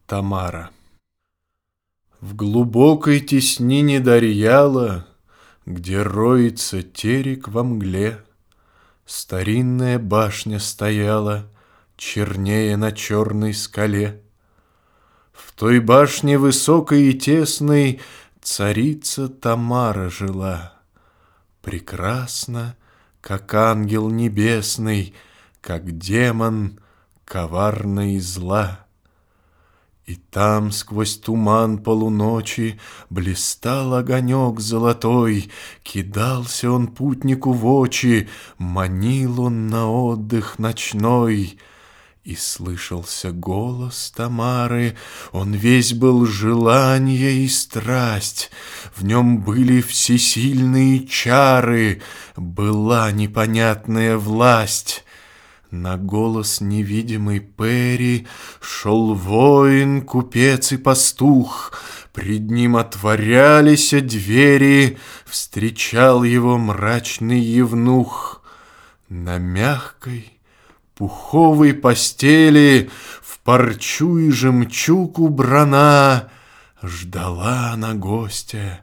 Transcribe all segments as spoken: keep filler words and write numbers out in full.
Тамара. В глубокой теснине Дарьяла, где роется терек во мгле, старинная башня стояла, чернее на черной скале. В той башне высокой и тесной царица Тамара жила, прекрасна, как ангел небесный, как демон коварна и зла. И там сквозь туман полуночи блистал огонек золотой, кидался он путнику в очи, манил он на отдых ночной. И слышался голос Тамары, он весь был желание и страсть, в нем были всесильные чары, была непонятная власть. На голос невидимый Пери шел воин, купец и пастух, пред ним отворялись двери, встречал его мрачный евнух. На мягкой пуховой постели, в парчу и жемчуг убрана, ждала она гостя,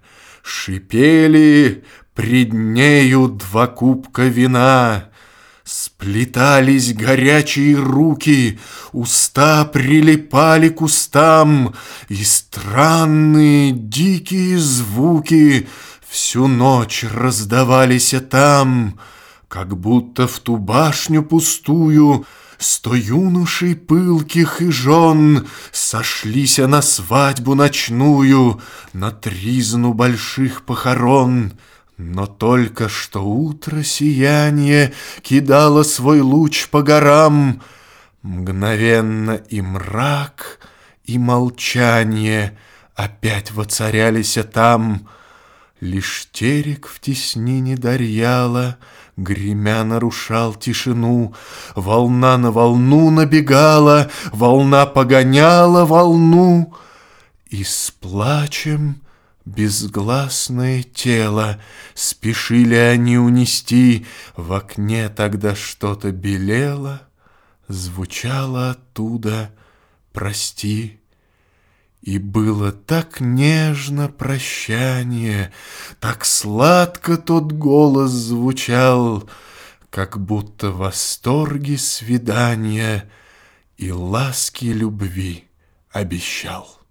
шипели пред нею два кубка вина. Сплетались горячие руки, уста прилипали к устам, и странные дикие звуки всю ночь раздавались там, как будто в ту башню пустую сто юношей пылких и жен сошлись на свадьбу ночную, на тризну больших похорон. Но только что утро сияние кидало свой луч по горам, мгновенно и мрак, и молчание опять воцарялись там. Лишь терек в теснине Дарьяла, гремя, нарушал тишину. Волна на волну набегала, волна погоняла волну. И с плачем безгласное тело спешили они унести. В окне тогда что-то белело, звучало оттуда «Прости». И было так нежно прощание, так сладко тот голос звучал, как будто восторги свидания и ласки любви обещал.